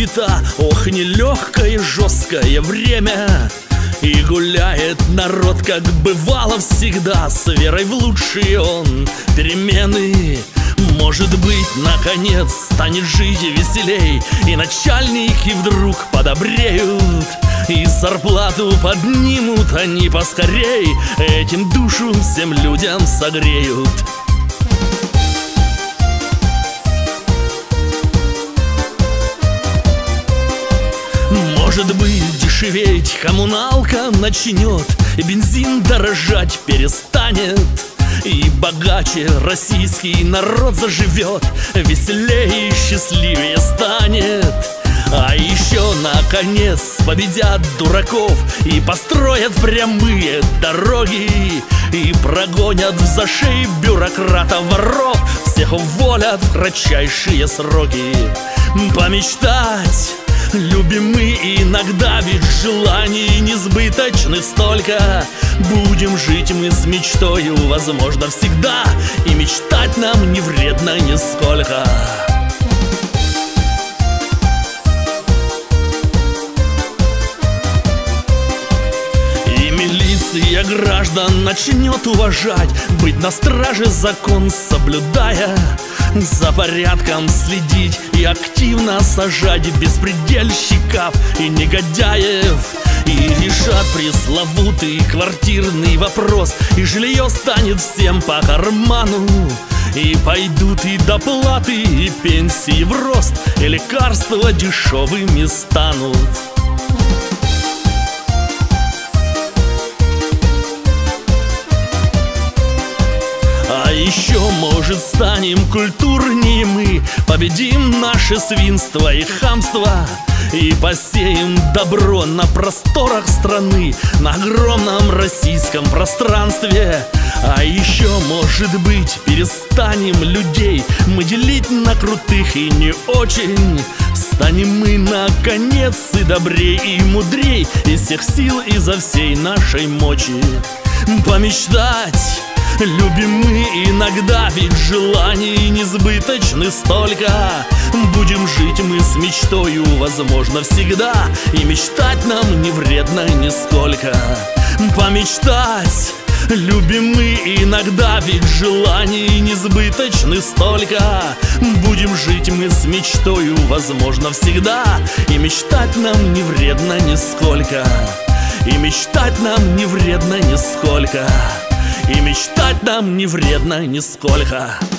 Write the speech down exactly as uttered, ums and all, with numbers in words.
суета, ох, нелегкое жесткое время. И гуляет народ, как бывало всегда, с верой в лучшие он перемены. Может быть, наконец станет жить веселей, и начальники вдруг подобреют, и зарплату поднимут они поскорей, этим душу всем людям согреют. Может быть, дешеветь коммуналка начнет, и бензин дорожать перестанет, и богаче российский народ заживет, веселее и счастливее станет. А еще, наконец, победят дураков и построят прямые дороги, и прогонят в зашей бюрократов-воров, всех уволят в кратчайшие сроки. Помечтать любим мы иногда, ведь желаний несбыточных столько. Будем жить мы с мечтою, возможно, всегда, и мечтать нам не вредно нисколько. И милиция граждан начнет уважать, быть на страже закон соблюдая, за порядком следить и активно сажать беспредельщиков и негодяев. И решат пресловутый квартирный вопрос, и жилье станет всем по карману. И пойдут и доплаты, и пенсии в рост, и лекарства дешевыми станут. А еще, может, станем культурнее мы, победим наше свинство и хамство, и посеем добро на просторах страны, на огромном российском пространстве. А еще, может быть, перестанем людей мы делить на крутых и не очень. Станем мы, наконец, и добрей, и мудрей, из всех сил, изо всей нашей мочи. Помечтать любим мы иногда, ведь желаний несбыточны столько. Будем жить мы с мечтою, возможно, всегда, и мечтать нам не вредно нисколько. Помечтать любим мы иногда, ведь желаний несбыточны столько. Будем жить мы с мечтою, возможно, всегда, и мечтать нам не вредно нисколько. И мечтать нам не вредно нисколько. И мечтать нам не вредно нисколько.